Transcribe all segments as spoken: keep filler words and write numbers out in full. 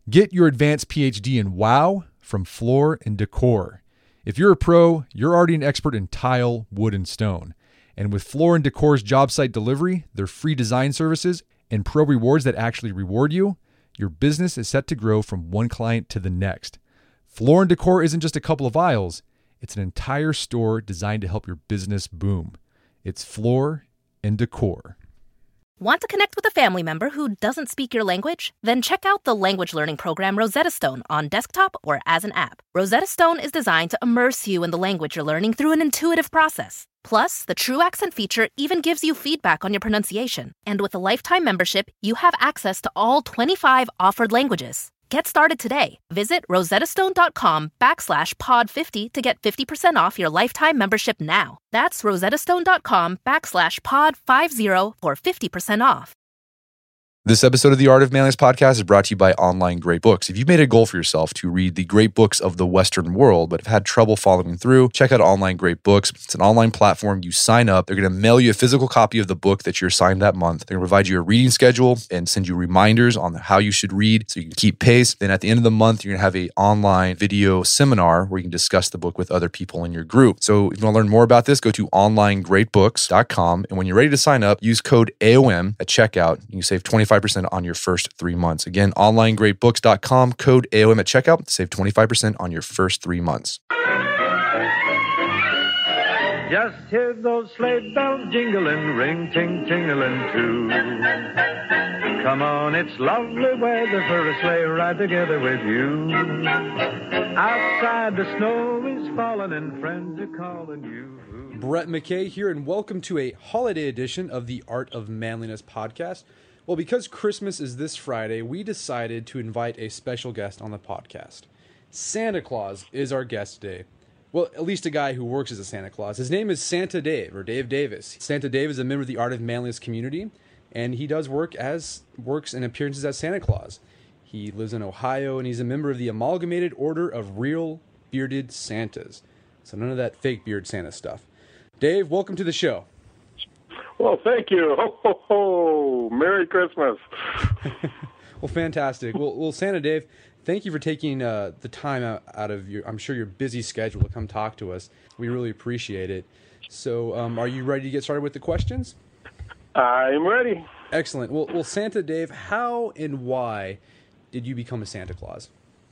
Get your advanced P H D in WOW from Floor and Decor. If you're a pro, you're already an expert in tile, wood, and stone. And with Floor and Decor's job site delivery, their free design services, and pro rewards that actually reward you, your business is set to grow from one client to the next. Floor and Decor isn't just a couple of aisles, it's an entire store designed to help your business boom. It's Floor and Decor. Want to connect with a family member who doesn't speak your language? Then check out the language learning program Rosetta Stone on desktop or as an app. Rosetta Stone is designed to immerse you in the language you're learning through an intuitive process. Plus, the True Accent feature even gives you feedback on your pronunciation. And with a lifetime membership, you have access to all twenty-five offered languages. Get started today. Visit rosettastone.com backslash pod 50 to get fifty percent off your lifetime membership now. That's rosettastone.com backslash pod 50 for fifty percent off. This episode of the Art of Manliness podcast is brought to you by Online Great Books. If you've made a goal for yourself to read the great books of the Western world, but have had trouble following through, check out Online Great Books. It's an online platform. You sign up. They're going to mail you a physical copy of the book that you're assigned that month. They're going to provide you a reading schedule and send you reminders on how you should read so you can keep pace. Then at the end of the month, you're going to have an online video seminar where you can discuss the book with other people in your group. So if you want to learn more about this, go to online great books dot com. And when you're ready to sign up, use code A O M at checkout. You can save twenty-five percent on your first three months. Again, online great books dot com, code A O M at checkout. Save twenty-five percent on your first three months. Just hear those sleigh bells jingling, ring, ting, tingling too. Come on, it's lovely weather for a sleigh ride together with you. Outside the snow is falling and friends are calling you. Brett McKay here, and welcome to a holiday edition of the Art of Manliness podcast. Well, because Christmas is this Friday, we decided to invite a special guest on the podcast. Santa Claus is our guest today. Well, at least a guy who works as a Santa Claus. His name is Santa Dave, or Dave Davis. Santa Dave is a member of the Art of Manliness community, and he does work as works and appearances as Santa Claus. He lives in Ohio, and he's a member of the Amalgamated Order of Real Bearded Santas. So none of that fake beard Santa stuff. Dave, welcome to the show. Well, thank you. Ho, ho, ho. Merry Christmas. Well, fantastic. Well, well, Santa Dave, thank you for taking uh, the time out, out of your, I'm sure, your busy schedule to come talk to us. We really appreciate it. So um, are you ready to get started with the questions? I'm ready. Excellent. Well, well, Santa Dave, how and why did you become a Santa Claus?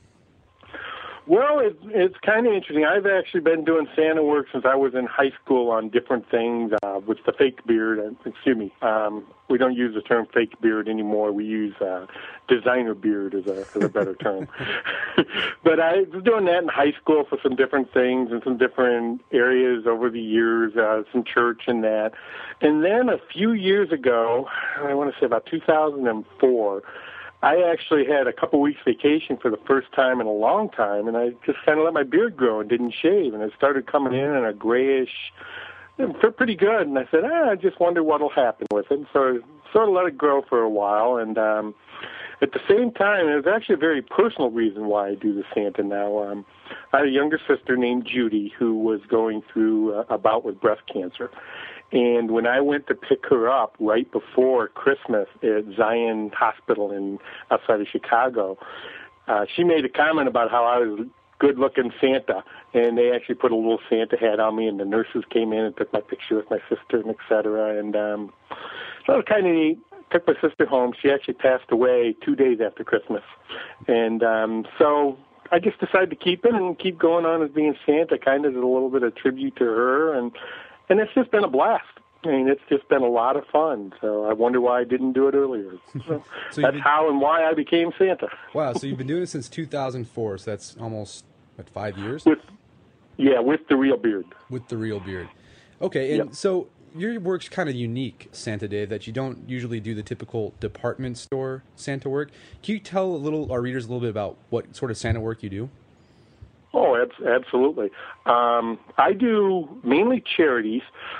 Well, it, it's kind of interesting. I've actually been doing Santa work since I was in high school on different things uh, with the fake beard. Uh, excuse me. Um, we don't use the term fake beard anymore. We use uh, designer beard as a, as a better term. But I was doing that in high school for some different things and some different areas over the years, uh, some church and that. And then a few years ago, I want to say about two thousand four, I actually had a couple weeks vacation for the first time in a long time, and I just kind of let my beard grow and didn't shave, and it started coming in in a grayish, it felt pretty good, and I said, ah, I just wonder what will happen with it, and so I sort of let it grow for a while, and um, at the same time, it was actually a very personal reason why I do the Santa now. Um, I had a younger sister named Judy who was going through a, a bout with breast cancer. And when I went to pick her up right before Christmas at Zion Hospital in outside of Chicago, uh, she made a comment about how I was good-looking Santa, and they actually put a little Santa hat on me, and the nurses came in and took my picture with my sister, and et cetera. And um, so it was kind of neat. Took my sister home. She actually passed away two days after Christmas, and um, so I just decided to keep it and keep going on as being Santa, kind of as a little bit of tribute to her, and. And it's just been a blast. I mean, it's just been a lot of fun. So I wonder why I didn't do it earlier. So so that's been, how and why I became Santa. Wow, so you've been doing it since two thousand four, so that's almost, what, five years? With, yeah, with the real beard. With the real beard. Okay, and yep. So your work's kind of unique, Santa Dave, that you don't usually do the typical department store Santa work. Can you tell a little our readers a little bit about what sort of Santa work you do? Oh, absolutely. Um, I do mainly charities.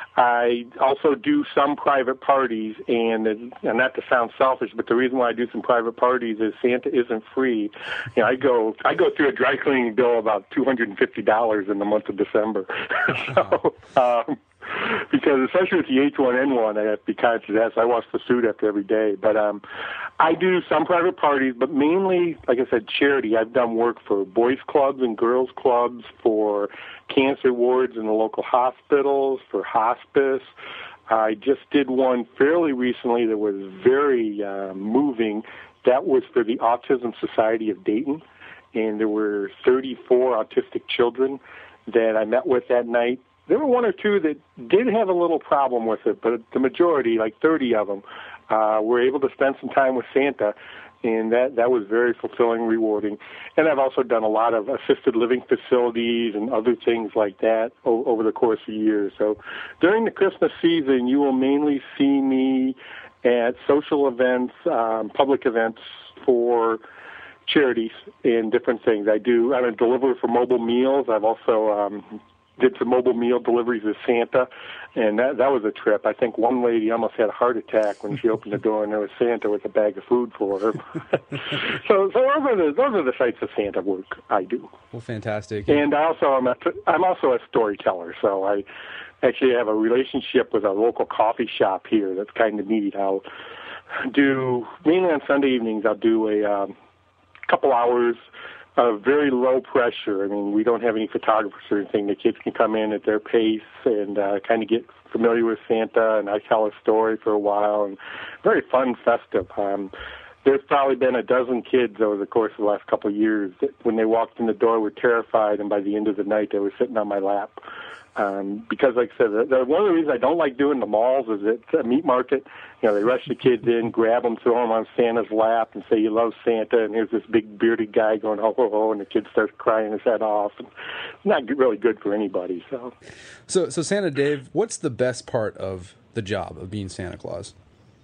I also do some private parties, and, and not to sound selfish, but the reason why I do some private parties is Santa isn't free. You know, I go I go through a dry cleaning bill about two hundred and fifty dollars in the month of December. so, um, because especially with the H one N one, I have to be conscious of that. So I wash the suit after every day. But um, I do some private parties, but mainly, like I said, charity. I've done work for boys clubs and girls clubs, for cancer wards in the local hospitals, for hospice. I just did one fairly recently that was very uh, moving. That was for the Autism Society of Dayton, and there were thirty-four autistic children that I met with that night. There were one or two that did have a little problem with it, but the majority, like thirty of them, uh, were able to spend some time with Santa, and that, that was very fulfilling, rewarding. And I've also done a lot of assisted living facilities and other things like that o- over the course of years. So during the Christmas season, you will mainly see me at social events, um, public events for charities and different things. I do, I'm a deliverer for mobile meals. I've also um, did some mobile meal deliveries as Santa, and that that was a trip. I think one lady almost had a heart attack when she opened the door and there was Santa with a bag of food for her. so, so those are the those are the types of Santa work I do. Well, fantastic. And I also I'm a, I'm also a storyteller. So I actually have a relationship with a local coffee shop here that's kind of neat. I'll do mainly on Sunday evenings. I'll do a um, couple hours. Uh, very low pressure. I mean, we don't have any photographers or anything. The kids can come in at their pace and uh, kind of get familiar with Santa, and I tell a story for a while, and very fun, festive. Um, there's probably been a dozen kids over the course of the last couple of years that when they walked in the door were terrified, and by the end of the night they were sitting on my lap. Um, because, like I said, the, the, one of the reasons I don't like doing the malls is it's a meat market. You know, they rush the kids in, grab them, throw them on Santa's lap, and say, you love Santa, and here's this big bearded guy going, ho, ho, ho, and the kid starts crying his head off. And it's not really good for anybody. So, so, so Santa Dave, what's the best part of the job of being Santa Claus?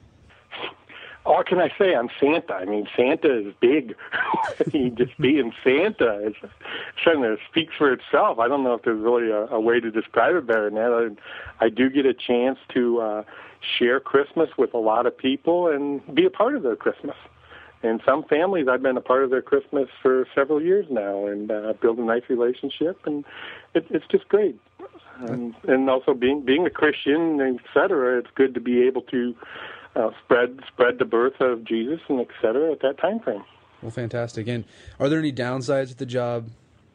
What can I say? I'm Santa. I mean, Santa is big. I mean, just being Santa is something that speaks for itself. I don't know if there's really a, a way to describe it better than that. I, I do get a chance to uh, share Christmas with a lot of people and be a part of their Christmas. And some families, I've been a part of their Christmas for several years now, and uh, build a nice relationship, and it, it's just great. Um, and also being being a Christian, et cetera, it's good to be able to Uh, spread spread the birth of Jesus and et cetera at that time frame. Well, fantastic. And are there any downsides to the job?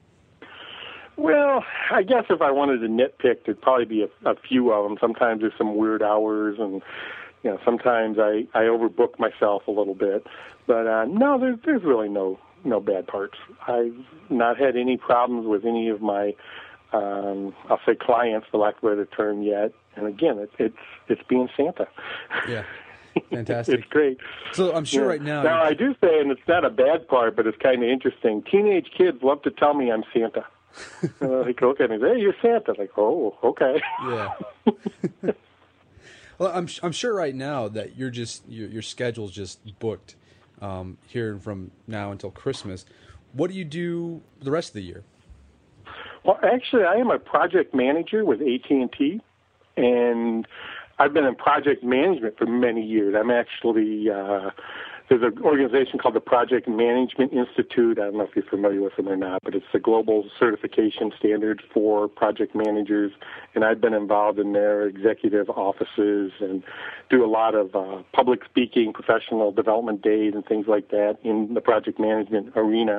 Well, I guess if I wanted to nitpick, there'd probably be a, a few of them. Sometimes there's some weird hours, and you know, sometimes I, I overbook myself a little bit. But uh, no, there's there's really no no bad parts. I've not had any problems with any of my um, I'll say clients, for lack of a better term, yet. And again, it, it's it's being Santa. Yeah. Fantastic. It's great. So I'm sure yeah. right now... Now, I do say, and it's not a bad part, but it's kind of interesting, teenage kids love to tell me I'm Santa. uh, they look at me and say, hey, you're Santa. I'm like, oh, okay. Yeah. Well, I'm I'm sure right now that you're just your your schedule's just booked um, here from now until Christmas. What do you do the rest of the year? Well, actually, I am a project manager with A T and T, and I've been in project management for many years. I'm actually, uh, there's an organization called the Project Management Institute. I don't know if you're familiar with them or not, but it's a global certification standard for project managers, and I've been involved in their executive offices and do a lot of uh, public speaking, professional development days and things like that in the project management arena.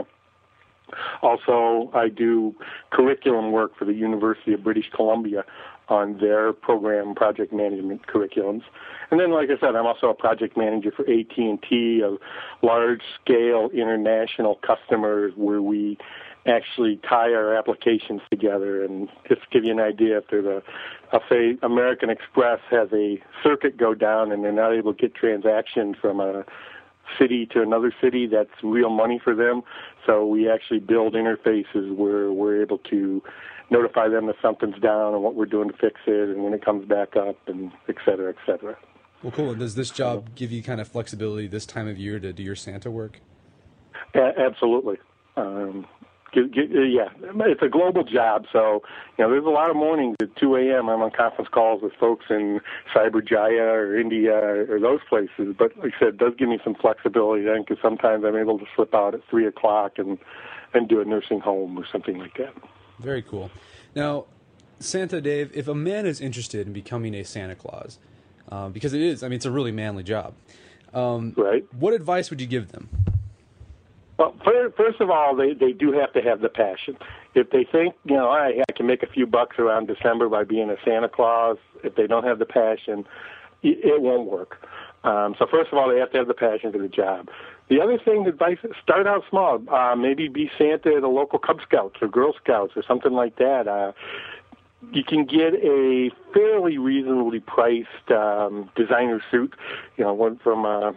Also, I do curriculum work for the University of British Columbia on their program project management curriculums. And then, like I said, I'm also a project manager for A T and T, a large-scale international customers where we actually tie our applications together. And just to give you an idea, if there's a, I'll say American Express has a circuit go down and they're not able to get transactions from a city to another city, that's real money for them. So we actually build interfaces where we're able to notify them that something's down and what we're doing to fix it and when it comes back up, and et cetera, et cetera. Well, cool. And does this job give you kind of flexibility this time of year to do your Santa work? A- absolutely. Um, get, get, yeah, it's a global job, so you know there's a lot of mornings at two a.m. I'm on conference calls with folks in Cyberjaya or India or, or those places. But like I said, it does give me some flexibility then, because sometimes I'm able to slip out at three o'clock and and do a nursing home or something like that. Very cool. Now, Santa Dave, if a man is interested in becoming a Santa Claus, uh, because it is, I mean, it's a really manly job. Um, right. What advice would you give them? Well, first of all, they, they do have to have the passion. If they think, you know, I, I can make a few bucks around December by being a Santa Claus, if they don't have the passion, it, it won't work. Um, so first of all, they have to have the passion for the job. The other thing, advice, start out small. Uh, maybe be Santa at a local Cub Scouts or Girl Scouts or something like that. Uh, you can get a fairly reasonably priced um, designer suit, you know, one from uh,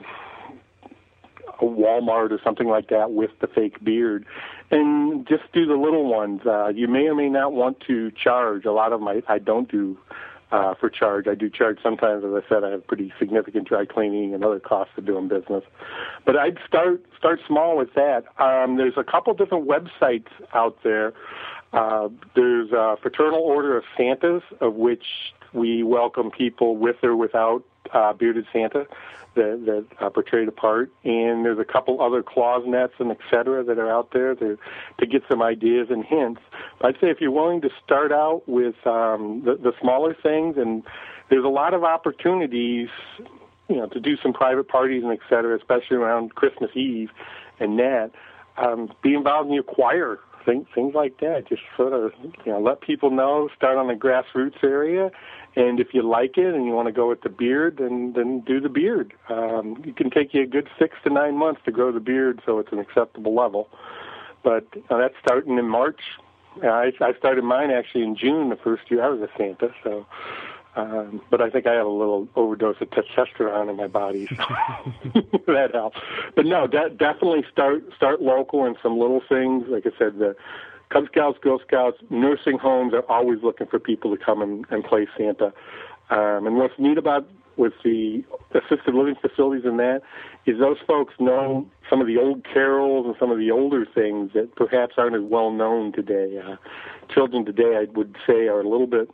a Walmart or something like that with the fake beard, and just do the little ones. Uh, you may or may not want to charge. A lot of them I, I don't do uh, for charge. I do charge sometimes. As I said, I have pretty significant dry cleaning and other costs of doing business. But I'd start start small with that. Um, there's a couple different websites out there. Uh, there's a Fraternal Order of Santas, of which we welcome people with or without uh, bearded Santa that, that uh, portray the part. And there's a couple other claws nets and et cetera that are out there to, to get some ideas and hints. But I'd say if you're willing to start out with um, the, the smaller things, and there's a lot of opportunities, you know, to do some private parties and et cetera, especially around Christmas Eve and that, um, be involved in your choir. Things, things like that. Just sort of, you know, let people know. Start on the grassroots area, and if you like it and you want to go with the beard, then then do the beard. Um, it can take you a good six to nine months to grow the beard, so it's an acceptable level. But uh, that's starting in March. Uh, I, I started mine actually in June, the first year I was a Santa. So, um, but I think I had a little overdose of testosterone in my body, so that helped. But no, de- definitely start start local and some little things. Like I said, the Cub Scouts, Girl Scouts, nursing homes are always looking for people to come and, and play Santa. Um, and what's neat about with the assisted living facilities and that is those folks know some of the old carols and some of the older things that perhaps aren't as well known today. Uh, children today, I would say, are a little bit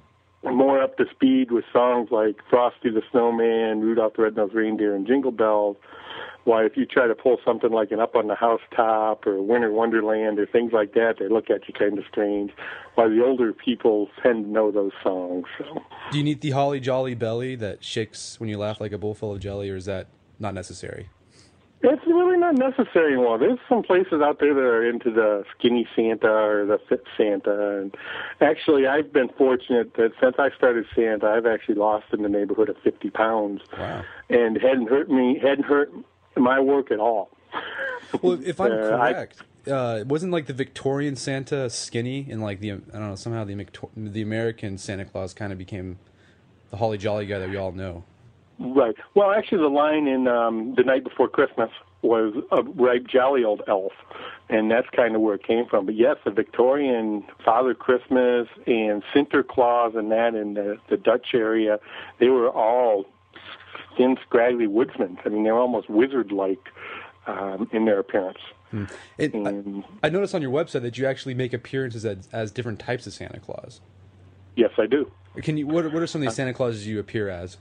more up to speed with songs like Frosty the Snowman, Rudolph the Red-Nosed Reindeer, and Jingle Bells. Why, if you try to pull something like an Up on the Housetop or Winter Wonderland or things like that, they look at you kind of strange. While the older people tend to know those songs. So. Do you need the holly jolly belly that shakes when you laugh like a bowl full of jelly, or is that not necessary? It's really not necessary anymore. There's some places out there that are into the skinny Santa or the fit Santa. And actually, I've been fortunate that since I started Santa, I've actually lost in the neighborhood of fifty pounds. Wow. And hadn't hurt me, hadn't hurt my work at all. Well, if I'm uh, correct, I, uh, wasn't like the Victorian Santa skinny, and like the I don't know somehow the the American Santa Claus kind of became the holly jolly guy that we all know. Right. Well, actually, the line in um, The Night Before Christmas was a ripe, jolly old elf, and that's kind of where it came from. But yes, the Victorian Father Christmas and Sinterklaas and that in the, the Dutch area, they were all thin, scraggly woodsmen. I mean, they were almost wizard-like um, in their appearance. Hmm. It, and, I, I noticed on your website that you actually make appearances as, as different types of Santa Claus. Yes, I do. Can you? What, what are some of these Santa Clauses you appear as?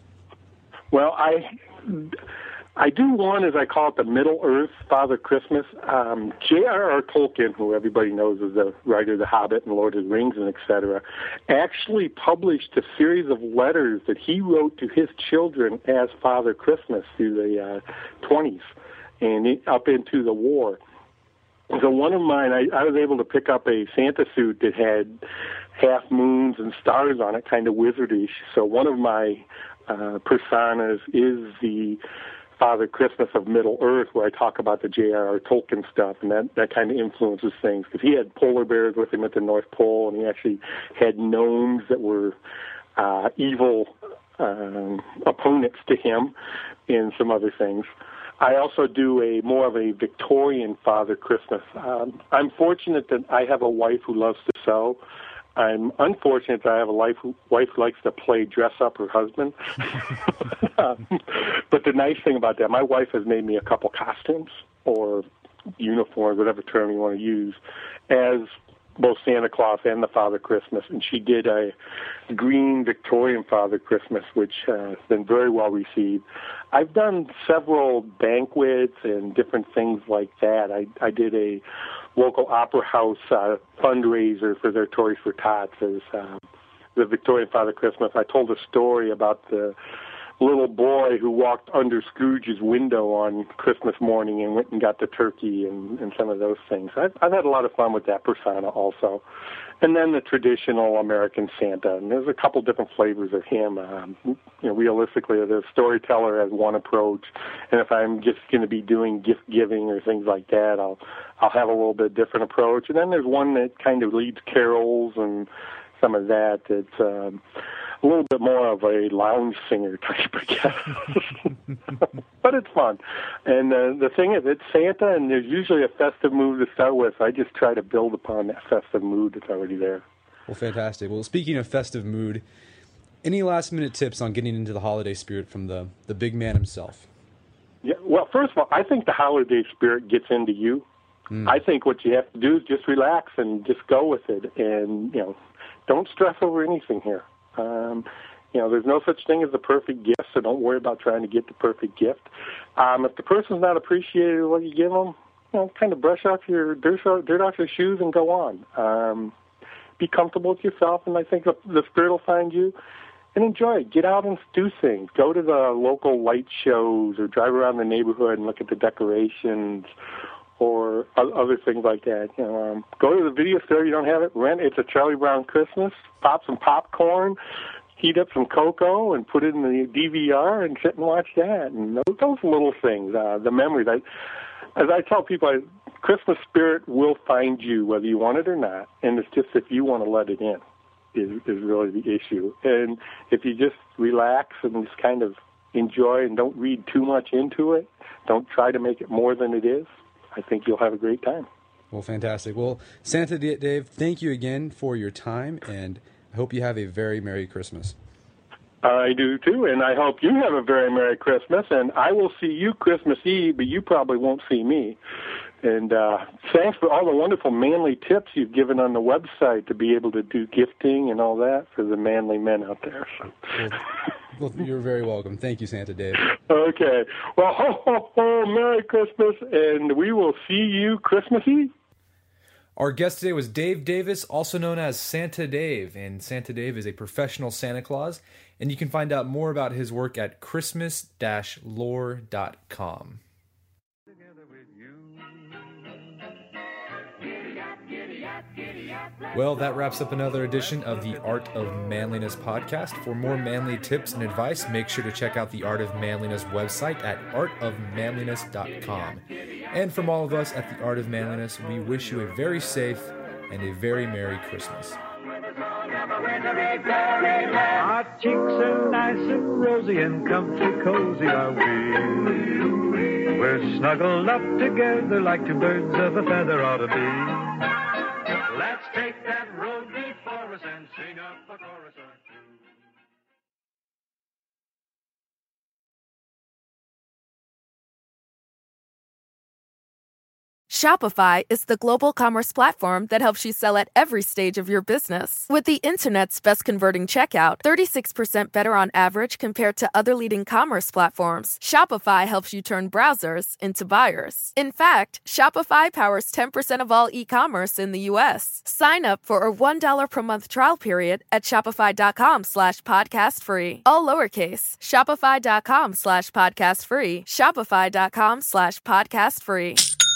Well, I I do one, as I call it, the Middle Earth Father Christmas. Um, J R R. Tolkien, who everybody knows is the writer of The Hobbit and Lord of the Rings and et cetera, actually published a series of letters that he wrote to his children as Father Christmas through the uh, twenties and it, up into the war. So one of mine, I, I was able to pick up a Santa suit that had half moons and stars on it, kind of wizardish. So one of my uh, personas is the Father Christmas of Middle Earth, where I talk about the J R R. Tolkien stuff, and that, that kind of influences things, because he had polar bears with him at the North Pole, and he actually had gnomes that were uh, evil um, opponents to him, and some other things. I also do a more of a Victorian Father Christmas. Um, I'm fortunate that I have a wife who loves to sew. I'm unfortunate that I have a wife who, wife who likes to play dress up her husband. um, but the nice thing about that, my wife has made me a couple costumes or uniforms, whatever term you want to use, as both Santa Claus and the Father Christmas. And she did a green Victorian Father Christmas, which uh, has been very well received. I've done several banquets and different things like that. I, I did a local opera house uh, fundraiser for their Toys for Tots as uh, the Victorian Father Christmas, I told a story about the little boy who walked under Scrooge's window on Christmas morning and went and got the turkey and, and some of those things. I've, I've had a lot of fun with that persona also. And then the traditional American Santa, and there's a couple different flavors of him. Um, you know, realistically, the storyteller has one approach, and if I'm just going to be doing gift giving or things like that, I'll I'll have a little bit different approach. And then there's one that kind of leads carols and some of that. It's um, a little bit more of a lounge singer type, I guess. But it's fun. And uh, the thing is, it's Santa, and there's usually a festive mood to start with. I just try to build upon that festive mood that's already there. Well, fantastic. Well, speaking of festive mood, any last-minute tips on getting into the holiday spirit from the, the big man himself? Yeah. Well, first of all, I think the holiday spirit gets into you. Mm. I think what you have to do is just relax and just go with it. And, you know, don't stress over anything here. Um, you know, there's no such thing as the perfect gift, so don't worry about trying to get the perfect gift. Um, if the person's not appreciating what you give them, you know, kind of brush off your dirt, dirt off your shoes and go on. Um, be comfortable with yourself, and I think the, the spirit will find you. And enjoy it. Get out and do things. Go to the local light shows or drive around the neighborhood and look at the decorations or other things like that. You know, um, go to the video store. You don't have it, rent. It's a Charlie Brown Christmas. Pop some popcorn, heat up some cocoa, and put it in the D V R and sit and watch that. And those, those little things, uh, the memories. I, as I tell people, I, Christmas spirit will find you whether you want it or not. And it's just if you want to let it in is, is really the issue. And if you just relax and just kind of enjoy and don't read too much into it, don't try to make it more than it is, I think you'll have a great time. Well, fantastic. Well, Santa Dave, thank you again for your time, and I hope you have a very Merry Christmas. I do, too, and I hope you have a very Merry Christmas, and I will see you Christmas Eve, but you probably won't see me. And uh, thanks for all the wonderful manly tips you've given on the website to be able to do gifting and all that for the manly men out there. Well, well, you're very welcome. Thank you, Santa Dave. Okay. Well, ho, ho, ho, Merry Christmas, and we will see you Christmas Eve. Our guest today was Dave Davis, also known as Santa Dave, and Santa Dave is a professional Santa Claus, and you can find out more about his work at christmas dash lore dot com. Well, that wraps up another edition of the Art of Manliness podcast. For more manly tips and advice, make sure to check out the Art of Manliness website at art of manliness dot com. And from all of us at the Art of Manliness, we wish you a very safe and a very Merry Christmas. Our cheeks are nice and rosy and comfy cozy are we. We're snuggled up together like two birds of a feather ought to be. Let's take that road before us and sing up a chorus or two. Shopify is the global commerce platform that helps you sell at every stage of your business. With the internet's best converting checkout, thirty-six percent better on average compared to other leading commerce platforms, Shopify helps you turn browsers into buyers. In fact, Shopify powers ten percent of all e-commerce in the U S. Sign up for a one dollar per month trial period at shopify.com slash podcast free. All lowercase, shopify.com slash podcast free, shopify.com slash podcast free.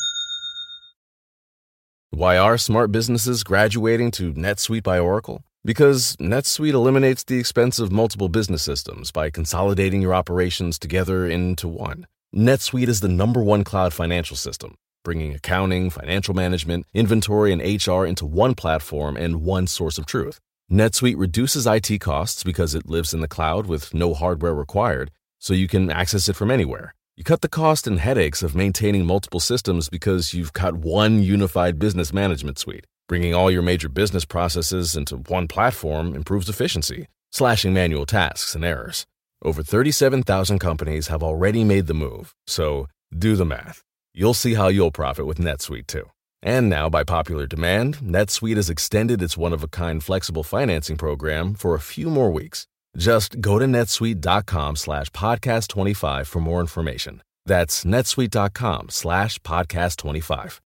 Why are smart businesses graduating to NetSuite by Oracle? Because NetSuite eliminates the expense of multiple business systems by consolidating your operations together into one. NetSuite is the number one cloud financial system, bringing accounting, financial management, inventory, and H R into one platform and one source of truth. NetSuite reduces I T costs because it lives in the cloud with no hardware required, so you can access it from anywhere. You cut the cost and headaches of maintaining multiple systems because you've got one unified business management suite. Bringing all your major business processes into one platform improves efficiency, slashing manual tasks and errors. Over thirty-seven thousand companies have already made the move, so do the math. You'll see how you'll profit with NetSuite too. And now, by popular demand, NetSuite has extended its one-of-a-kind flexible financing program for a few more weeks. Just go to netsuite.com slash podcast25 for more information. That's netsuite.com slash podcast25.